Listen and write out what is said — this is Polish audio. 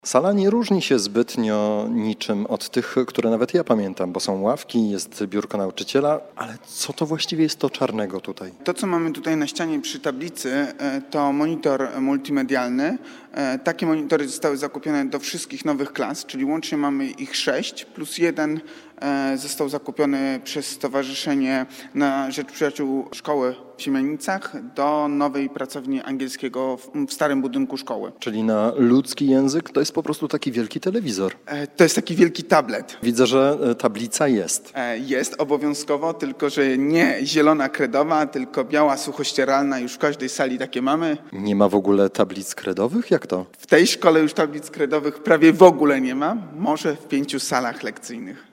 Sala nie różni się zbytnio niczym od tych, które nawet ja pamiętam, bo są ławki, jest biurko nauczyciela, ale co to właściwie jest to czarnego tutaj? To, co mamy tutaj na ścianie przy tablicy, to monitor multimedialny. Takie monitory zostały zakupione do wszystkich nowych klas, czyli łącznie mamy ich 6, plus jeden został zakupiony przez Stowarzyszenie na Rzecz Przyjaciół Szkoły w Siemianicach do nowej pracowni angielskiego w starym budynku szkoły. Czyli na ludzki język to jest po prostu taki wielki telewizor. To jest taki wielki tablet. Widzę, że tablica jest. Jest obowiązkowo, tylko że nie zielona kredowa, tylko biała suchościeralna. Już w każdej sali takie mamy. Nie ma w ogóle tablic kredowych? Jak to? W tej szkole już tablic kredowych prawie w ogóle nie ma, może w 5 salach lekcyjnych.